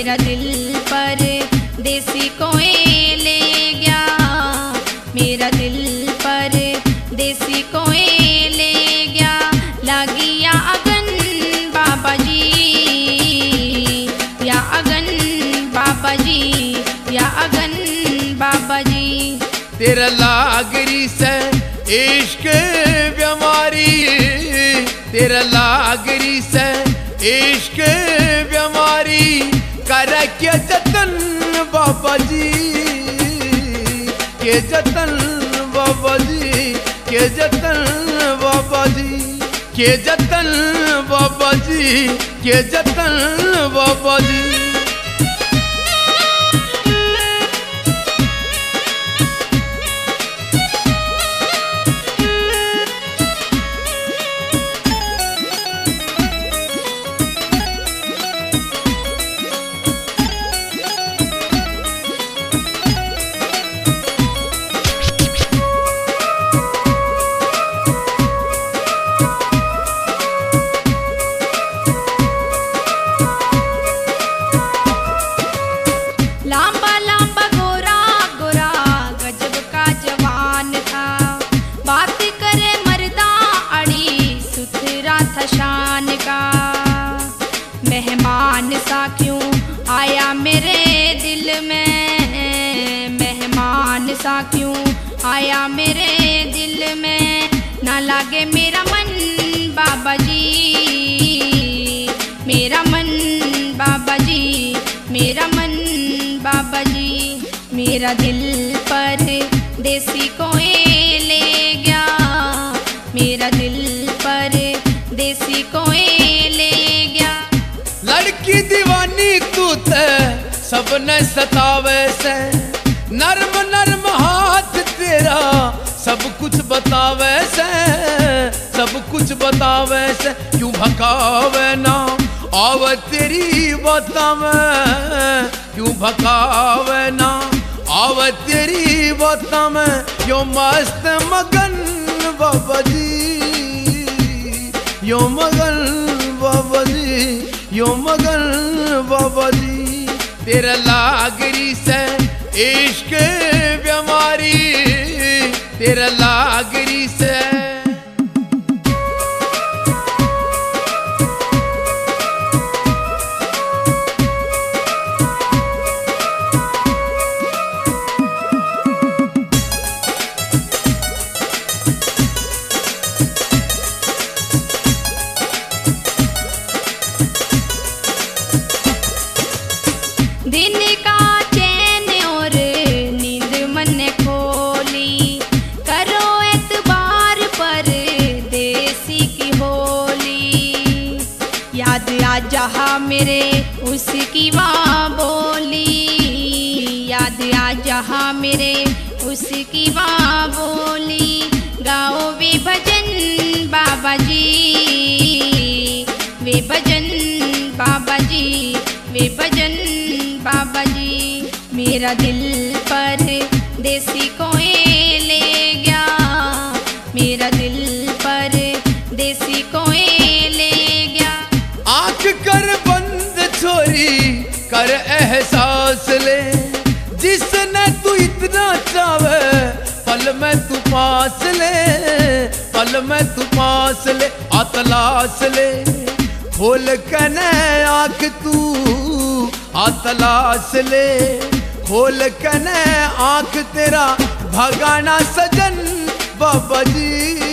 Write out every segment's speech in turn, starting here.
मेरा दिल पर देसी कोए ले गया, मेरा दिल पर देसी कोए ले गया। लागिया अगन बाबा जी, या अगन बाबा जी, या अगन बाबा जी। तेरा लागरी से इश्क बीमारी, तेरा लागरी से इश्क बीमारी। कर के जतन बाबा जी, के जतन बाबा जी, के जतन बाबा जी, के जतन बाबा जी, के जतन बाबा जी। शान का मेहमान सा क्यों आया मेरे दिल में, मेहमान सा क्यों आया मेरे दिल में। ना लागे मेरा मन बाबा जी, मेरा मन बाबा जी, मेरा मन बाबा जी। मेरा दिल पर देसी कोए ले गया, मेरा दिल पर देसी कोए ले गया। लड़की दीवानी तू ते सबने सतावे से, नर्म नर्म हाथ तेरा सब कुछ बतावे से, सब कुछ बतावे से। क्यों भकावे ना आवे तेरी बाता में, क्यों भकावे ना आवे तेरी बाता में। क्यों मस्त मगन बाबा जी, यो मगन बाबा जी, यो मगन बाबा जी। तेरा लागरी से इश्क बीमारी, तेरा लागरी से। दिन का चैन और नींद मन खोली, करो एतबार पर देसी की होली। याद आ जहाँ मेरे उसकी माँ बोली, याद आ जहाँ मेरे उसकी माँ बोली। गाओ वे भजन बाबा जी, वे भजन बाबा जी, वे भजन बाबा जी। मेरा दिल पर देसी कोए ले गया, मेरा दिल पर देसी कोए ले गया। आंख कर बंद छोरी कर एहसास ले, जिसने तू इतना चावे पल में तू पास ले, पल में तू पास ले। आतलास ले खोल कने आंख तू, आतलास ले खोल कने आंख तेरा। भगाना सजन बाबा जी,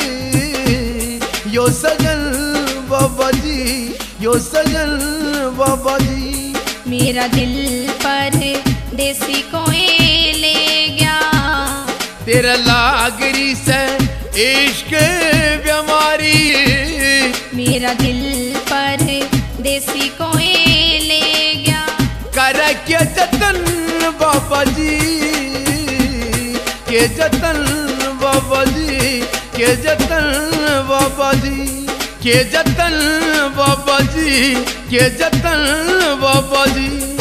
यो सजन बाबा जी, यो सजन बाबा जी। मेरा दिल पर देसी कोए ले गया, तेरा लागरी से इश्क बीमारी। मेरा दिल पर देसी कोए ले गया। कर के जतन बाबा जी, के जतन बाबा जी, के जतन बाबा जी, के जतन बाबा जी, के जतन बाबा जी।